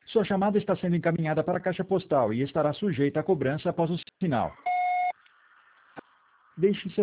Sua chamada está sendo encaminhada para a caixa postal e estará sujeita a cobrança após o sinal. Deixe seu